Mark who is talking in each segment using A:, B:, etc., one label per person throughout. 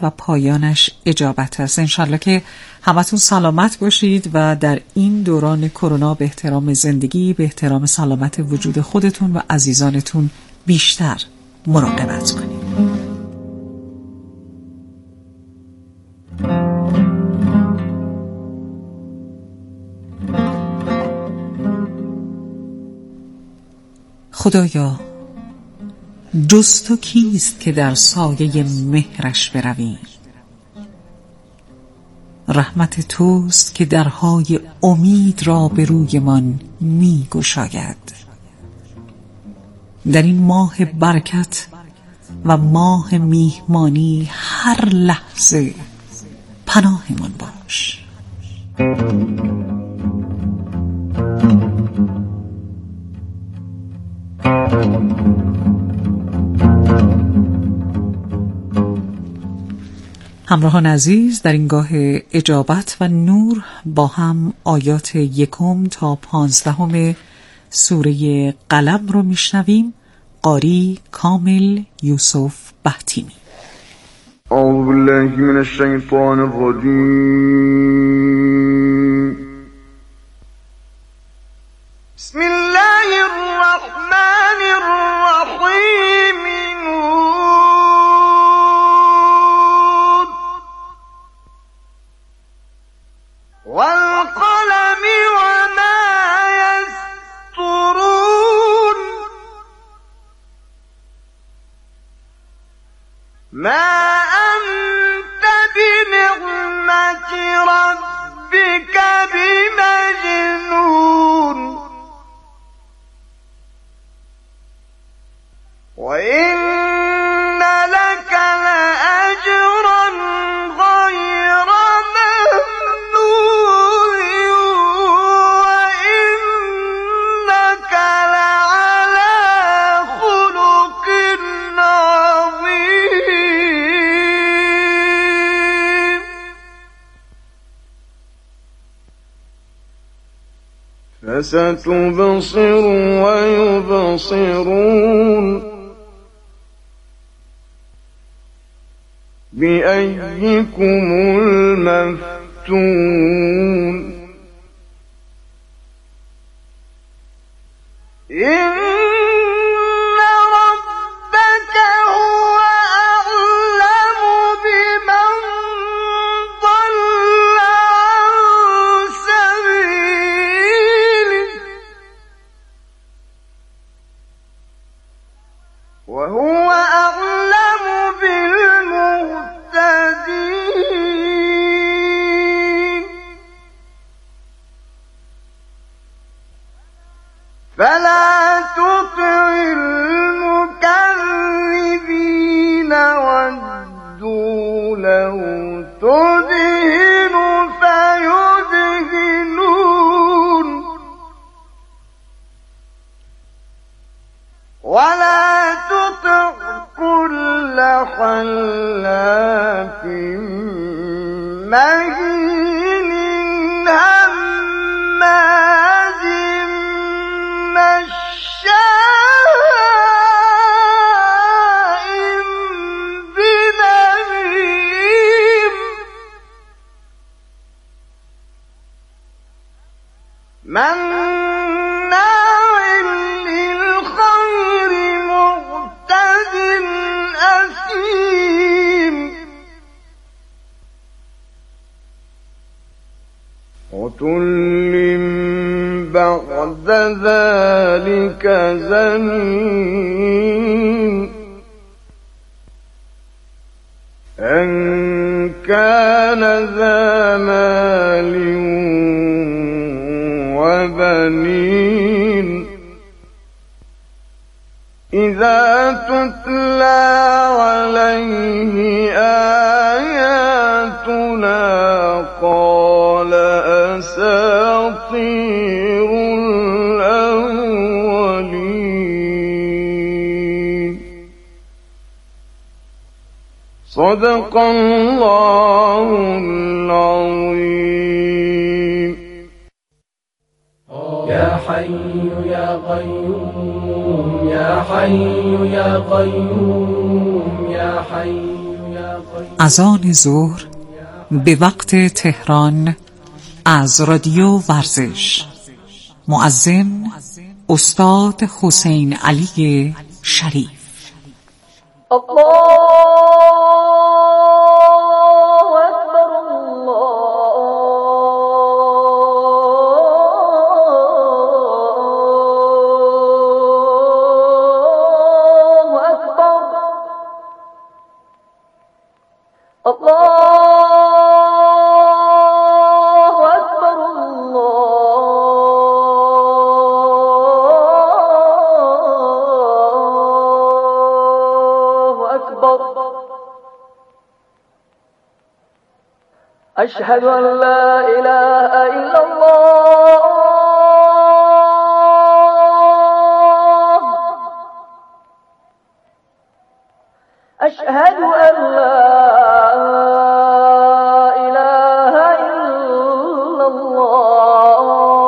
A: و پایانش اجابت است. انشالله که همتون سلامت باشید و در این دوران کرونا به احترام زندگی، به احترام سلامت وجود خودتون و عزیزانتون بیشتر مراقبت کنید. خدایا، جز تو کیست که در سایه مهرش برویم؟ رحمت توست که درهای امید را به رویمان می گشاید. در این ماه برکت و ماه میهمانی هر لحظه پناهمان باش. همراهان عزیز، در این گاه اجابت و نور با هم آیات 1 تا 15 سوره قلم رو میشنویم. قاری کامل یوسف بهتیمی.
B: اعوذ بالله من الشیطان الرجیم. بسم الله الرحمن الرحیم. والقلم وما يسطرون. ما أنت بنعمة ربك بمجنون. وإن لك لأجرا غير ممنون. وإنك لعلى خلق عظيم. فستبصر ويبصرون. بأيكم المفتون. إن ربك هو أعلم بمن ضل عن سبيله وهو أعلم بالمهتدين. فلا تطع المكذبين ودوا لو تدهن فيدهنون. ولا تطع كل حلاف مهين هماز مشاء بنميم. مناع للخير معتد أثيم. عتل بعد ذلك زنيم. أن كان ذا مال وبنين. إذا تتلى عليه آياتنا قال أساطير الأولين. صدق الله العظيم.
C: يا حي يا قيوم يا حي يا قيوم يا حي يا قيوم.
A: اذان ظهر به وقت تهران از رادیو ورزش. مؤذن استاد حسین علی شریف.
C: أشهد أن لا إله إلا الله أشهد أن لا إله إلا الله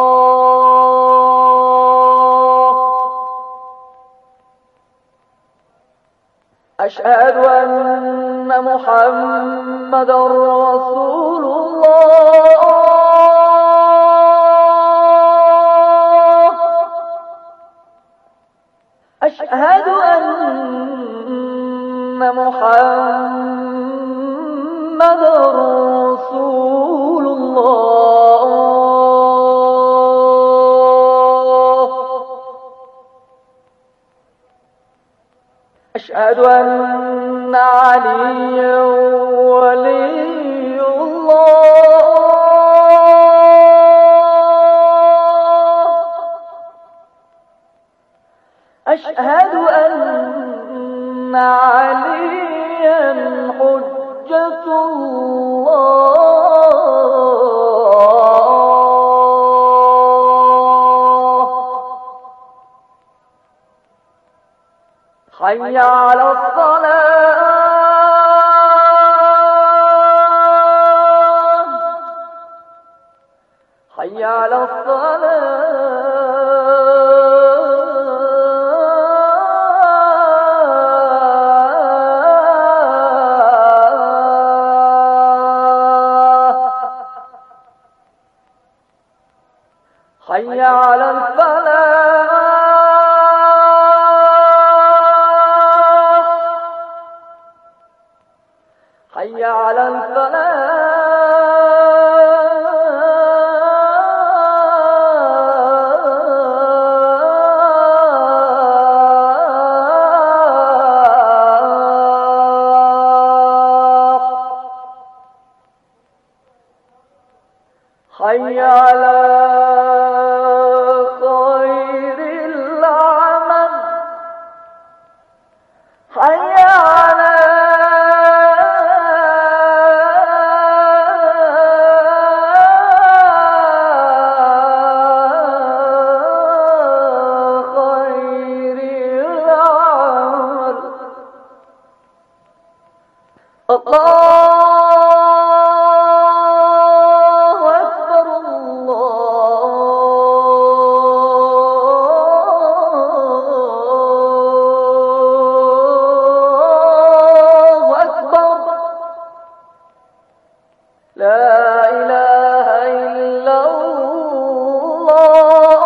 C: أشهد أن محمد رسول الله أشهد أن محمد رسول الله أشهد أن عليا ولي الله أشهد أن عليا حجة الله حي على الصلاة حي على الصلاة حي على الفلاح حي على الفلاح حي على خير العمل حي على خير العمل الله أكبر الله أكبر لا إله إلا الله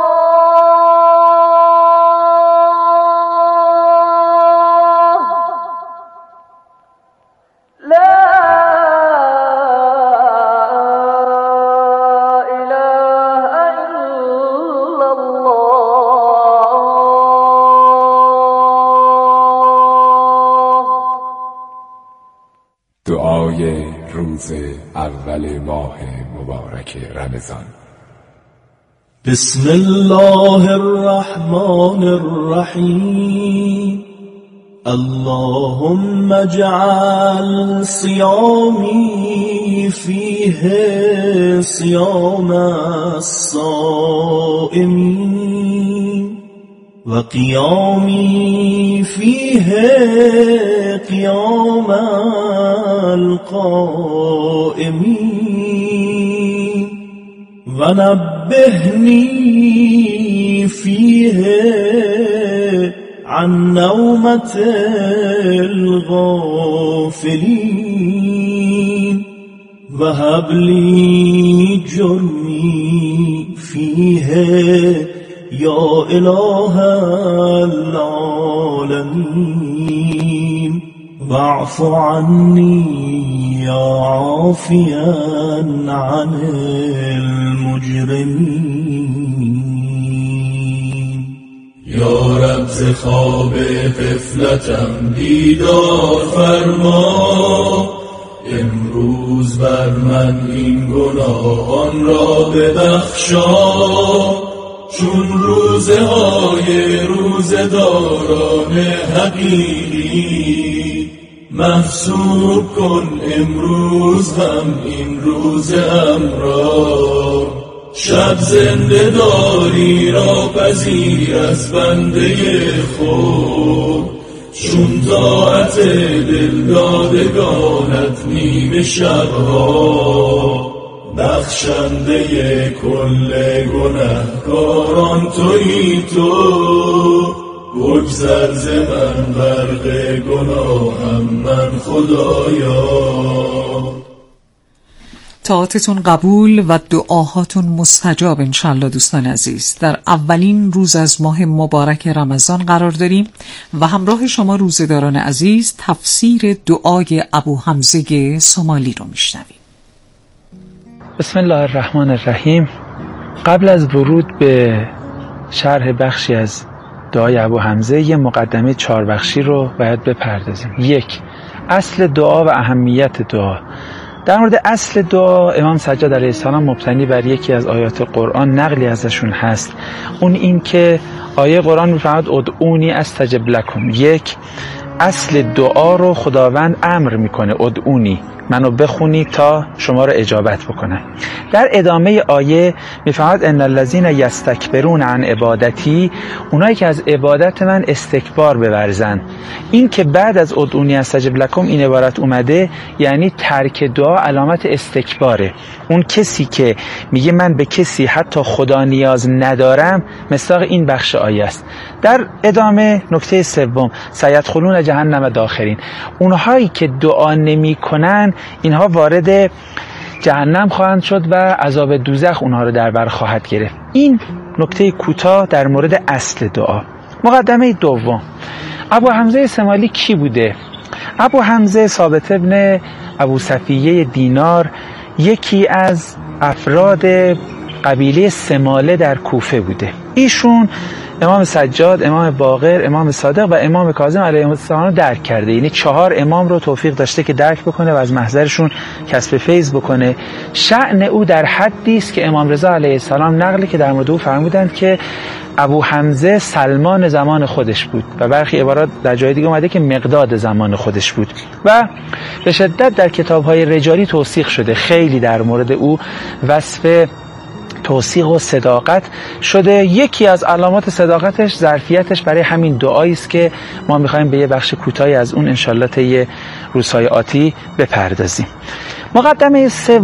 C: لا إله إلا الله.
D: دعای روز اول ماه مبارک رمضان.
E: بسم الله الرحمن الرحیم. اللهم اجعل صيامي فيه صيام الصائمين وقيامي فيه قيام القائمين ونبهني فيه عن نومة الغافلين وهب لي جرمي فيه يا إله العالمين واعف عني يا عافيا عن المجرمين.
F: یا رب ز خواب غفلتم بیدار فرما، امروز بر من این گناهان را ببخشا، چون روزه های روزداران حقیقی محسوب کن امروز هم این روزم را، شب زنده داری را پذیر از بنده خود، چون طاعت دلدادگانت نیمه شبها، بخشنده کل گنهکاران تویی تو، بگذر ز من غرق گناهم من خدایا.
A: طاعتتون قبول و دعاهاتون مستجاب انشالله. دوستان عزیز، در اولین روز از ماه مبارک رمضان قرار داریم و همراه شما روزه‌داران عزیز تفسیر دعای ابو حمزه سومالی رو میشنویم.
G: بسم الله الرحمن الرحیم. قبل از ورود به شرح بخشی از دعای ابو حمزه یه مقدمه 4 بخشی رو باید بپردازیم. 1. اصل دعا و اهمیت دعا. در مورد اصل دعا امام سجاد علیه السلام مبتنی بر یکی از آیات قرآن نقلی ازشون هست، اون این که آیه قرآن میفرماید ادعونی استجب لکم. 1. اصل دعا رو خداوند امر میکنه، ادعونی، منو بخونی تا شما رو اجابت بکنم. در ادامه آیه میفرماید ان الذین یستکبرون عن عبادتی، اونایی که از عبادت من استکبار بورزن. این که بعد از ادعونی استجب لکم این عبارت اومده یعنی ترک دعا علامت استکباره. اون کسی که میگه من به کسی حتی خدا نیاز ندارم مصداق این بخش آیه است. در ادامه نکته 3 سیدخلون جهنم داخرین، اونهایی که دعا نمی کنن اینها وارد جهنم خواهند شد و عذاب دوزخ اونها رو در بر خواهد گرفت. این نکته کوتاه در مورد اصل دعا. مقدمه 2. ابو حمزه سومالی کی بوده؟ ابو حمزه ثابت ابن ابو صفیه دینار یکی از افراد قبیله سماله در کوفه بوده. ایشون امام سجاد، امام باقر، امام صادق و امام کاظم علیه السلام رو درک کرده، یعنی 4 امام رو توفیق داشته که درک بکنه و از محضرشون کسب فیض بکنه. شأن او در حدی است که امام رضا علیه السلام نقلی که در مورد او فرمودند که ابو حمزه سلمان زمان خودش بود و برخی عبارات در جای دیگه اومده که مقداد زمان خودش بود و به شدت در کتاب‌های رجالی توثیق شده. خیلی در مورد او وصف توثیق و صداقت شده. یکی از علامات صداقتش ظرفیتش برای همین دعایی است که ما می‌خوایم به یه بخش کوتاهی از اون انشالله طی روزهای آتی بپردازیم. مقدمه 3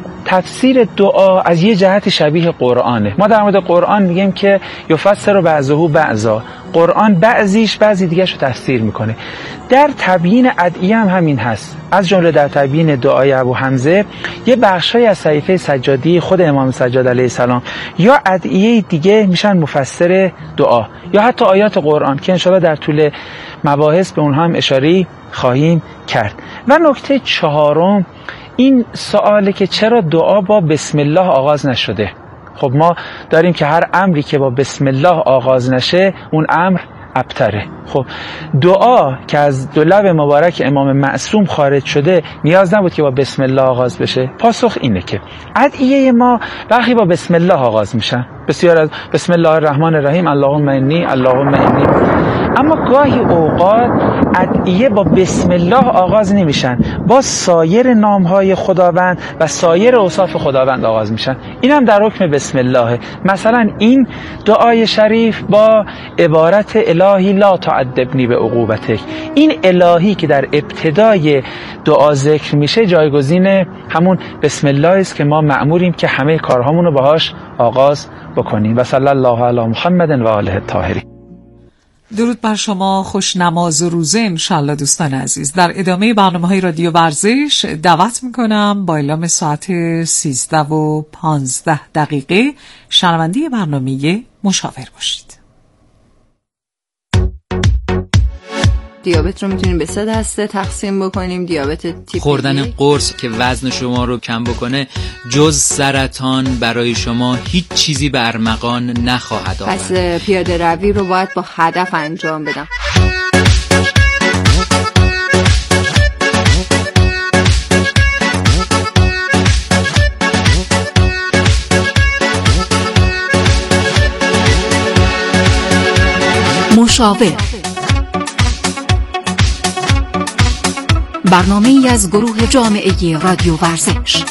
G: تفسیر دعا از یه جهت شبیه قرآنه. ما در مورد قرآن میگیم که یفسر بعضه بعضا، قرآن بعضیش بعضی دیگه شو تفسیر میکنه. در تبیین ادعیه هم همین هست. از جمله در تبیین دعای ابو حمزه یه بخشای از صحیفه سجادی خود امام سجاد علیه السلام یا ادعیه دیگه میشن مفسر دعا یا حتی آیات قرآن که انشاءالله در طول مباحث به اونها هم اشاره خواهیم کرد. و نکته 4 این سواله که چرا دعا با بسم الله آغاز نشده؟ خب ما داریم که هر امری که با بسم الله آغاز نشه اون امر ابتره. خب دعا که از دو لب مبارک امام معصوم خارج شده نیاز نبود که با بسم الله آغاز بشه. پاسخ اینه که ادعیه ما برخی با بسم الله آغاز میشن، بسیار از بسم الله الرحمن الرحیم اللهم انی اللهم انی، اما گاهی اوقات ادعیه با بسم الله آغاز نمیشن، با سایر نامهای خداوند و سایر اوصاف خداوند آغاز میشن. این هم در حکم بسم الله. مثلا این دعای شریف با عبارت الهی لا تعذبنی به عقوبتک، این الهی که در ابتدای دعا ذکر میشه جایگزین همون بسم الله است که ما مأموریم که همه کارهامون رو باهاش آغاز بکنیم. و صلی الله علی محمد و آله الطاهرین.
A: درود بر شما، خوش نماز و روزه انشالله. دوستان عزیز، در ادامه برنامه‌های رادیو ورزش دعوت میکنم با اعلام ساعت 13:15 شنونده برنامه مشاور باشید.
H: دیابت رو میتونیم به 3 دسته تقسیم بکنیم. دیابت تیپ
I: خوردن قرص که وزن شما رو کم بکنه جز سرطان برای شما هیچ چیزی به ارمغان نخواهد آورد.
H: پس پیاده روی رو باید با هدف انجام بدم.
J: مشاور، برنامه‌ای از گروه جامعه رادیو ورزش.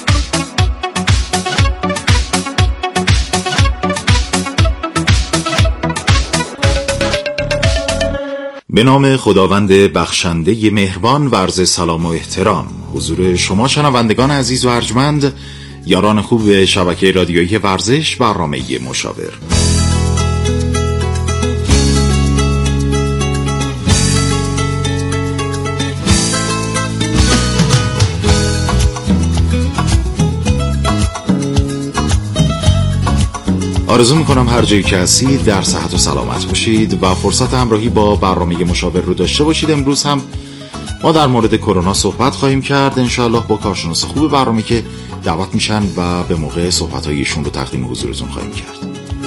K: به نام خداوند بخشنده مهربان، و عرض سلام و احترام حضور شما شنوندگان عزیز و ارجمند، یاران خوب شبکه رادیویی ورزش، برنامه مشاور. آرزو میکنم هر جایی که هستید در صحت و سلامت باشید و فرصت همراهی با برنامه مشاور رو داشته باشید. امروز هم ما در مورد کرونا صحبت خواهیم کرد انشاءالله با کارشناس خوب برنامه که دعوت میشن و به موقع صحبت‌هایشون رو تقدیم حضورتون خواهیم کرد.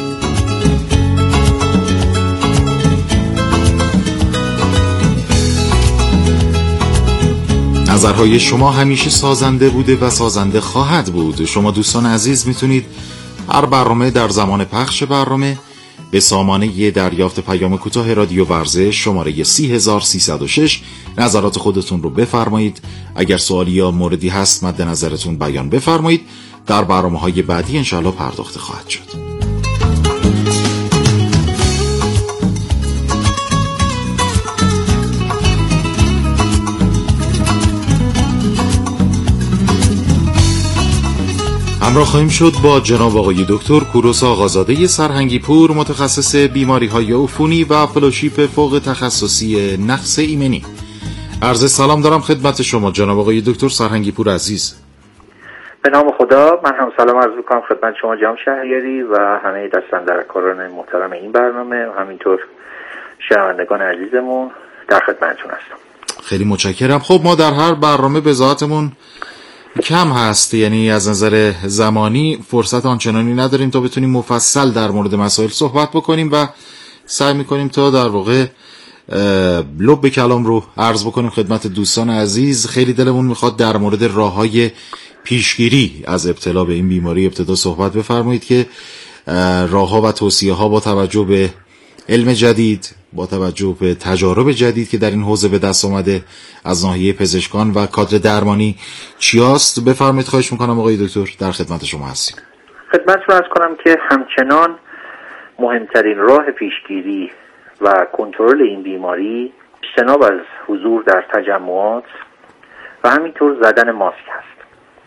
K: نظرهای شما همیشه سازنده بوده و سازنده خواهد بود. شما دوستان عزیز میتونید هر برنامه در زمان پخش برنامه به سامانه دریافت پیام کوتاه رادیو ورزش شماره 30306 نظرات خودتون رو بفرمایید. اگر سوالی یا موردی هست مد نظرتون بیان بفرمایید. در برنامه‌های بعدی انشاءالله پرداخته خواهد شد. همراه خواهیم شد با جناب آقای دکتر کوروش آقازاده سرهنگی پور، متخصص بیماری‌های عفونی و فلوشیپ فوق تخصصی نقص ایمنی. عرض سلام دارم خدمت شما جناب آقای دکتر سرهنگی پور عزیز.
L: به نام خدا، من هم سلام عرض می‌کنم خدمت شما جناب شهریاری و همه دستاندرکاران محترم این برنامه و همینطور شنوندگان عزیزمون در خدمتتون هستم.
K: خیلی متشکرم. خب ما در هر برنامه به ذاتمون کم هست، یعنی از نظر زمانی فرصت آنچنانی نداریم تا بتونیم مفصل در مورد مسائل صحبت بکنیم و سعی میکنیم تا در واقع لب کلام رو عرض بکنیم خدمت دوستان عزیز. خیلی دلمون میخواد در مورد راههای پیشگیری از ابتلا به این بیماری ابتدا صحبت بفرمایید که راهها و توصیه‌ها با توجه به علم جدید، با توجه به تجارب جدید که در این حوزه به دست آمده از ناحیه پزشکان و کادر درمانی چیاست؟ بفرمایید خواهش میکنم آقای دکتر، در خدمت شما هستیم.
L: خدمتتون عرض کنم که همچنان مهمترین راه پیشگیری و کنترل این بیماری اجتناب از حضور در تجمعات و همینطور زدن ماسک هست.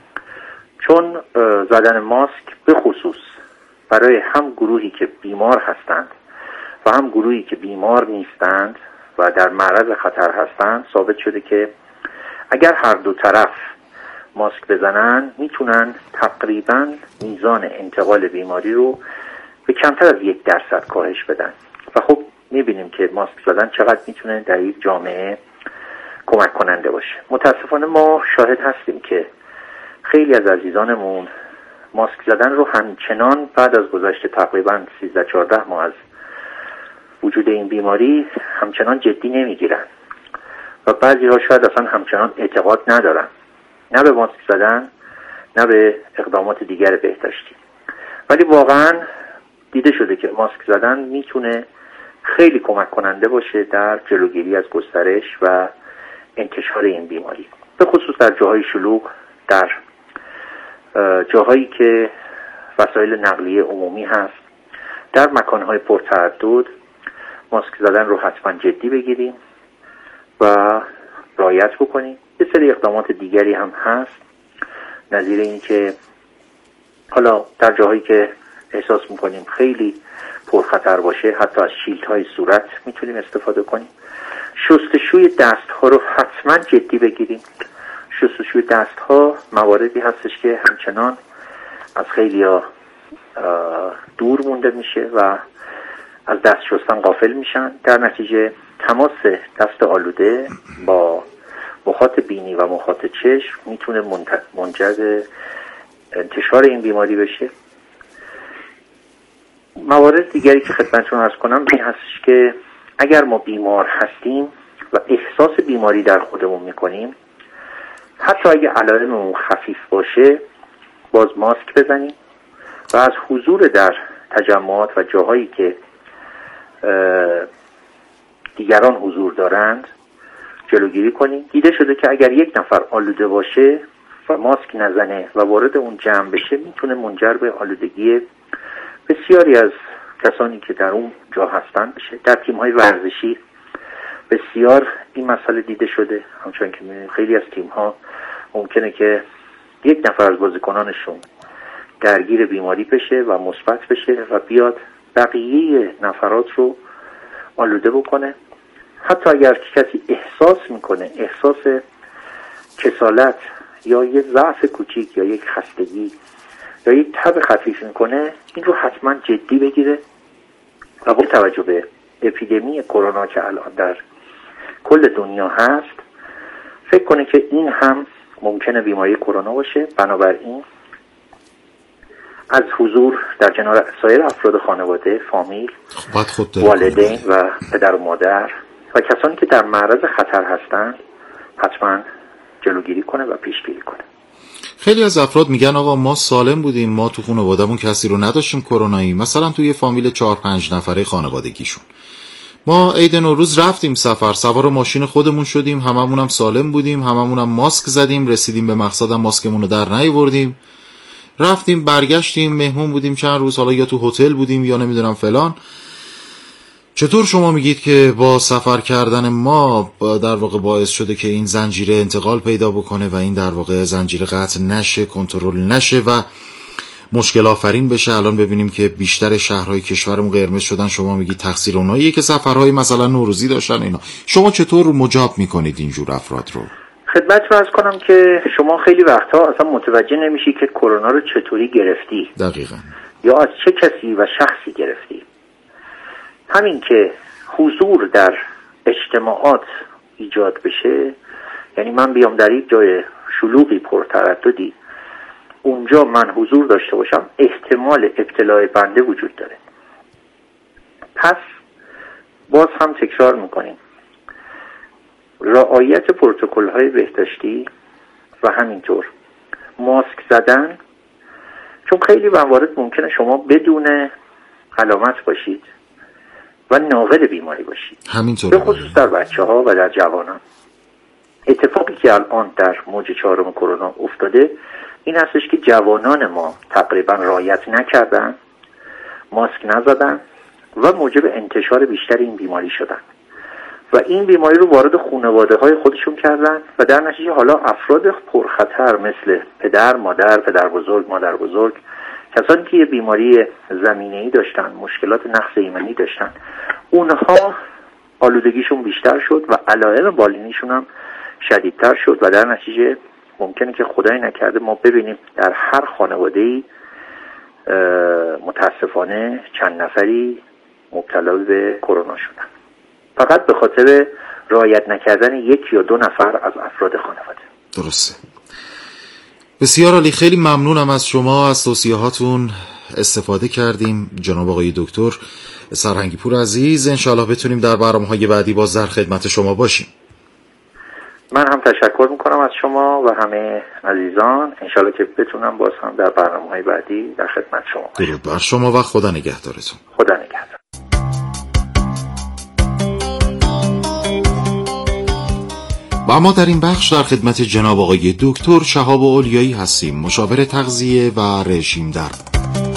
L: چون زدن ماسک به خصوص برای هم گروهی که بیمار هستند و هم گروهی که بیمار نیستند و در معرض خطر هستند ثابت شده که اگر هر دو طرف ماسک بزنن میتونن تقریبا میزان انتقال بیماری رو به کمتر از 1% کاهش بدن و خب میبینیم که ماسک زدن چقدر میتونه در یک جامعه کمک کننده باشه. متاسفانه ما شاهد هستیم که خیلی از عزیزانمون ماسک زدن رو همچنان بعد از گذشت تقریبا 13-14 ماه از وجود این بیماری همچنان جدی نمیگیرن و بعضی ها شاید اصلا همچنان اعتقاد ندارن نه به ماسک زدن نه به اقدامات دیگر بهداشتی. ولی واقعا دیده شده که ماسک زدن میتونه خیلی کمک کننده باشه در جلوگیری از گسترش و انتشار این بیماری، به خصوص در جاهای شلوغ، در جاهایی که وسایل نقلیه عمومی هست، در مکانهای پرتعدد ماسک زدن رو حتما جدی بگیریم و رعایت بکنیم. یه سری اقدامات دیگری هم هست نظیر این که حالا در جاهایی که احساس میکنیم خیلی پرخطر باشه حتی از شیلدهای صورت میتونیم استفاده کنیم. شستشوی دست ها رو حتما جدی بگیریم. شستشوی دست ها مواردی هستش که همچنان از خیلیا دور مونده میشه و از دست شستن غافل میشن. در نتیجه تماس دست آلوده با مخاط بینی و مخاط چشم میتونه منجر به انتشار این بیماری بشه. موارد دیگری که خدمتتون عرض کنم این هستش که اگر ما بیمار هستیم و احساس بیماری در خودمون میکنیم، حتی اگه علائممون خفیف باشه باز ماسک بزنیم و از حضور در تجمعات و جاهایی که دیگران حضور دارند جلوگیری کنیم. دیده شده که اگر یک نفر آلوده باشه و ماسک نزنه و وارد اون جمع بشه میتونه منجر به آلودگی بسیاری از کسانی که در اون جا هستن بشه. در تیم‌های ورزشی بسیار این مسئله دیده شده، همچنان که خیلی از تیم‌ها ممکنه که یک نفر از بازیکنانشون درگیر بیماری بشه و مثبت بشه و بیاد بقیه نفرات رو آلوده بکنه. حتی اگر کسی احساس میکنه احساس کسالت یا یک ضعف کوچیک یا یک خستگی یا یک تب خفیف میکنه، این رو حتما جدی بگیره و با توجه به اپیدمی کرونا که الان در کل دنیا هست فکر کنه که این هم ممکنه بیماری کرونا باشه. بنابراین از حضور در کنار سایر افراد خانواده، فامیل، والدین و پدر و مادر و کسانی که در معرض خطر هستن حتما جلوگیری کنه و پیشگیری کنه.
K: خیلی از افراد میگن آقا ما سالم بودیم، ما تو خانواده‌مون کسی رو نداشتیم کرونایی، مثلا توی فامیل 4-5 نفره خانوادگیشون ما عید نوروز رفتیم سفر، سوار ماشین خودمون شدیم، هممون هم سالم بودیم، هممون هم ماسک زدیم، رسیدیم به مقصد هم ماسکمون رو در نیاوردیم، رفتیم برگشتیم، مهمون بودیم چند روز، حالا یا تو هتل بودیم یا نمیدونم فلان. چطور شما میگید که با سفر کردن ما در واقع باعث شده که این زنجیره انتقال پیدا بکنه و این در واقع زنجیره قطع نشه، کنترل نشه و مشکل آفرین بشه؟ الان ببینیم که بیشتر شهرهای کشورمون قرمز شدن، شما میگید تقصیر اوناییه که سفرهای مثلا نوروزی داشتن اینا. شما چطور مجاب میکنید اینجور افراد رو؟
L: خدمتتون عرض کنم که شما خیلی وقتها اصلا متوجه نمیشی که کرونا رو چطوری گرفتی.
K: دقیقاً.
L: یا از چه کسی و شخصی گرفتی. همین که حضور در اجتماعات ایجاد بشه، یعنی من بیام در یک جای شلوغی پرترددی اونجا من حضور داشته باشم، احتمال ابتلاع بنده وجود داره. پس باز هم تکرار میکنیم رعایت پروتکل‌های بهداشتی و همینطور ماسک زدن، چون خیلی موارد ممکنه شما بدون علامت باشید و ناقل بیماری باشید،
K: همینطور
L: به خصوص در بچه‌ها و در جوانان. اتفاقی که الان در موج 4 کرونا افتاده این هستش که جوانان ما تقریبا رعایت نکردن، ماسک نزدن و موجب انتشار بیشتر این بیماری شدن و این بیماری رو وارد خانواده‌های خودشون کردن و در نتیجه حالا افراد پرخطر مثل پدر، مادر، پدر بزرگ، مادر بزرگ، کسانی که یه بیماری زمینه‌ای داشتن، مشکلات نقص ایمنی داشتن، اونها آلودگیشون بیشتر شد و علائم بالینیشون هم شدیدتر شد و در نتیجه ممکنه که خدای نکرده ما ببینیم در هر خانواده‌ای متاسفانه چند نفری مبتلا به کرونا شدن، فقط به خاطر رعایت نکردن 1 یا 2 نفر از افراد خانواده.
K: درسته. بسیار عالی، خیلی ممنونم از شما، از توصیهاتون استفاده کردیم جناب آقای دکتر سرهنگی پور عزیز. انشاءالله بتونیم در برنامه‌های بعدی باز در خدمت شما باشیم.
L: من هم تشکر میکنم از شما و همه عزیزان. انشاءالله که بتونم باز هم در برنامه‌های بعدی در خدمت شما باشم.
K: درود بر شما و خدا نگهدارتون.
L: خدا نگهدار.
K: و ما در این بخش در خدمت جناب آقای دکتر شهاب اولیایی هستیم، مشاور تغذیه و رژیم درمان.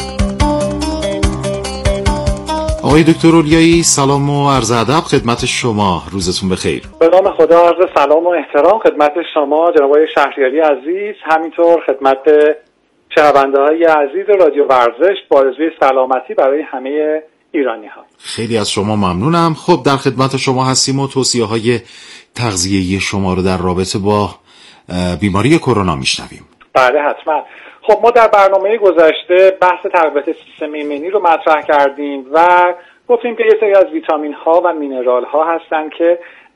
K: آقای دکتر اولیایی سلام و عرض ادب خدمت شما، روزتون بخیر.
M: به نام خدا عرض سلام و احترام خدمت شما جناب آقای شهریاری عزیز، همینطور خدمت شنونده‌های عزیز رادیو ورزش، با آرزوی سلامتی برای همه ایرانی‌ها.
K: خیلی از شما ممنونم. خب در خدمت شما هستیم و توصیه‌های تغذیه‌ای شما رو در رابطه با بیماری کرونا میشنویم.
M: بله حتما. خب ما در برنامه گذشته بحث تقویت سیستم ایمنی رو مطرح کردیم و گفتیم که یه سری از ویتامین ها و مینرال ها هستن که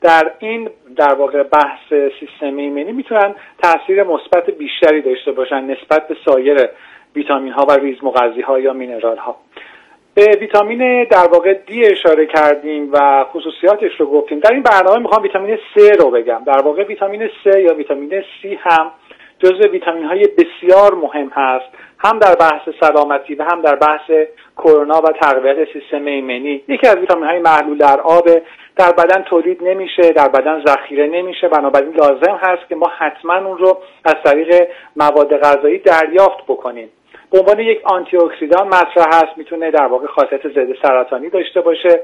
M: در واقع بحث سیستم ایمنی میتونن تاثیر مثبت بیشتری داشته باشن نسبت به سایر ویتامین ها و ریزمغذی ها یا مینرال ها. به ویتامین در واقع دی اشاره کردیم و خصوصیاتش رو گفتیم. در این برنامه میخوام ویتامین C رو بگم. در واقع ویتامین C یا ویتامین C هم جزو ویتامین های بسیار مهم هست، هم در بحث سلامتی و هم در بحث کرونا و تقویت سیستم ایمنی. یکی از ویتامین های محلول در آب، در بدن تولید نمیشه، در بدن ذخیره نمیشه، بنابراین لازم هست که ما حتما اون رو از طریق مواد غذایی دریافت بکنیم. به عنوان یک آنتی اکسیدان مطرح هست، میتونه در واقع خاصیت ضد سرطانی داشته باشه.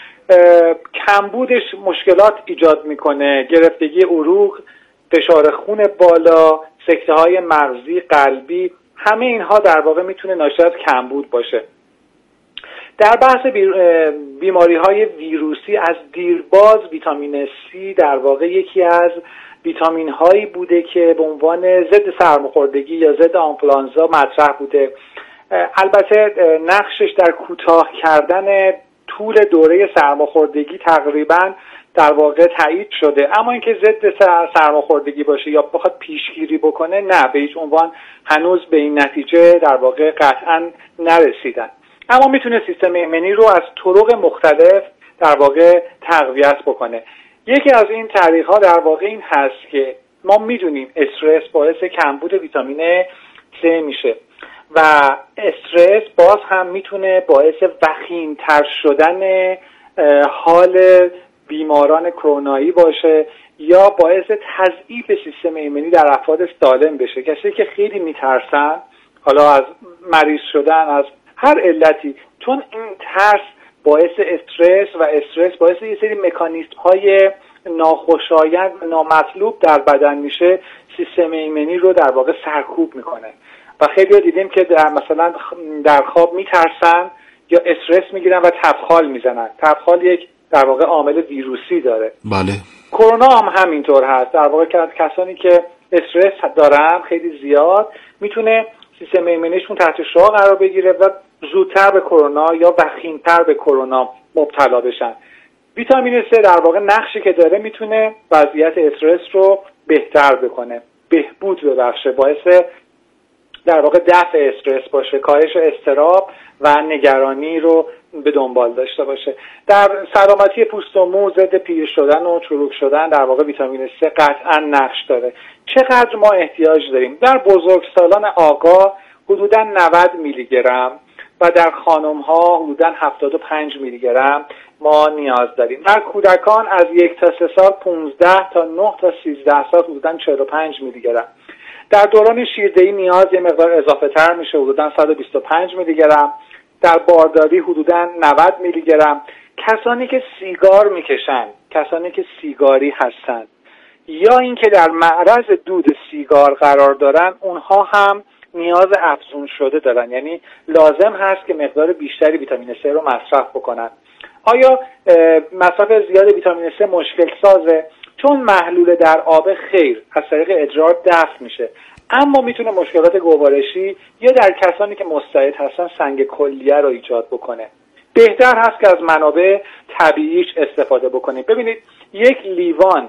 M: کمبودش مشکلات ایجاد میکنه، گرفتگی عروق، فشار خون بالا، سکته‌های مغزی، قلبی، همه اینها در واقع میتونه ناشی از کمبود باشه. در بحث بیماری‌های ویروسی از دیرباز ویتامین C در واقع یکی از ویتامین هایی بوده که به عنوان ضد سرماخوردگی یا ضد آنفولانزا مطرح بوده. البته نقشش در کوتاه کردن طول دوره سرماخوردگی تقریبا در واقع تایید شده، اما اینکه ضد سرماخوردگی باشه یا بخواد پیشگیری بکنه نه، به هیچ عنوان هنوز به این نتیجه در واقع قطعا نرسیدن. اما میتونه سیستم ایمنی رو از طرق مختلف در واقع تقویت بکنه. یکی از این طریق‌ها در واقع این هست که ما میدونیم استرس باعث کمبود ویتامین C میشه و استرس باز هم میتونه باعث وخیم‌تر شدن حال بیماران کرونایی باشه یا باعث تضعیف سیستم ایمنی در افراد سالم بشه. کسی که خیلی میترسن حالا از مریض شدن از هر علتی، چون این ترس باعث استرس و استرس باعث یه سری مکانیزم های ناخوشایند و نامطلوب در بدن میشه، سیستم ایمنی رو در واقع سرکوب میکنه و خیلی دیدیم که مثلا در خواب میترسن یا استرس میگیرن و تبخال میزنن. تبخال یک در واقع عامل ویروسی داره.
K: بله.
M: کرونا هم همینطور هست. در واقع کسانی که استرس دارن خیلی زیاد میتونه سیستم ایمنیشون تحت شعاع قرار بگیره و زودتر به کرونا یا وخیم‌تر به کرونا مبتلا بشن. ویتامین C در واقع نقشی که داره میتونه وضعیت استرس رو بهتر بکنه، بهبود ببخشه، باعث در واقع دفع استرس باشه، کاهش اضطراب و نگرانی رو به دنبال داشته باشه. در سلامتی پوست و مو، ضد پیر شدن و چروک شدن در واقع ویتامین C قطعا نقش داره. چقدر ما احتیاج داریم؟ در بزرگسالان آگاه حدوداً 90 میلی گرم و در خانم‌ها حدوداً 75 میلی گرم ما نیاز داریم. در کودکان از 1 تا 3 سال 15 تا 9 تا 13 سال حدوداً 45 میلی گرم. در دوران شیردهی نیاز یه مقدار اضافه تر میشه، حدوداً 125 میلی گرم. در بارداری حدوداً 90 میلی گرم. کسانی که سیگار میکشن، کسانی که سیگاری هستن یا اینکه در معرض دود سیگار قرار دارن، اونها هم نیاز افزون شده دارن، یعنی لازم هست که مقدار بیشتری ویتامین C رو مصرف بکنن. آیا مصرف زیاد ویتامین C مشکل سازه؟ چون محلول در آب خیر، از طریق ادرار دفع میشه، اما میتونه مشکلات گوارشی یا در کسانی که مستعد هستن سنگ کلیه رو ایجاد بکنه. بهتر هست که از منابع طبیعیش استفاده بکنیم. ببینید یک لیوان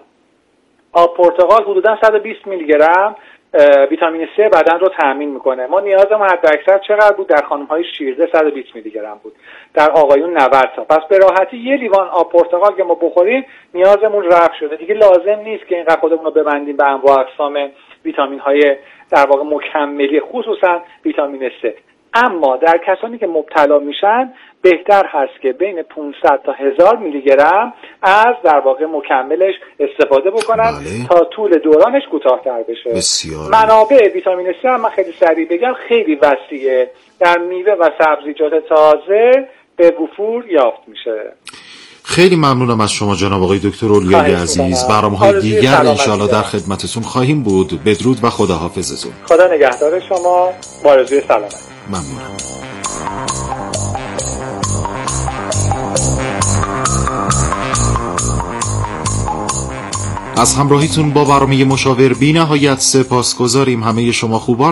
M: آب پرتقال حدوداً 120 میلی گرم ویتامین C بدن رو تامین میکنه. ما نیازمون حداکثر چقدر بود؟ در خانم‌های شیرده 120 میلی گرم بود، در آقایون 90 تا. پس به راحتی یه لیوان آب پرتقال که ما بخوریم نیازمون رفع شده. دیگه لازم نیست که اینقدر خودمون رو ببندیم به انواع اقسام ویتامین‌های در واقع مکملی، خصوصا ویتامین C. اما در کسانی که مبتلا میشن بهتر هست که بین 500 تا 1000 میلی گرم از در واقع مکملش استفاده بکنن تا طول دورانش کوتاه‌تر بشه.
K: بسیار.
M: منابع ویتامین C هم من خیلی سریع بگم خیلی وسیعه، در میوه و سبزیجات تازه به وفور یافت میشه.
K: خیلی ممنونم از شما جناب آقای دکتر اولیای عزیز. برنامه‌های دیگر انشاءالله در خدمتتون خواهیم بود. بدرود و خداحافظتون.
M: خدا نگهدار شما. آرزوی سلامت.
K: ممنونم. از همراهیتون با برنامه مشاور بی نهایت سپاسگزاریم. همه شما خوبان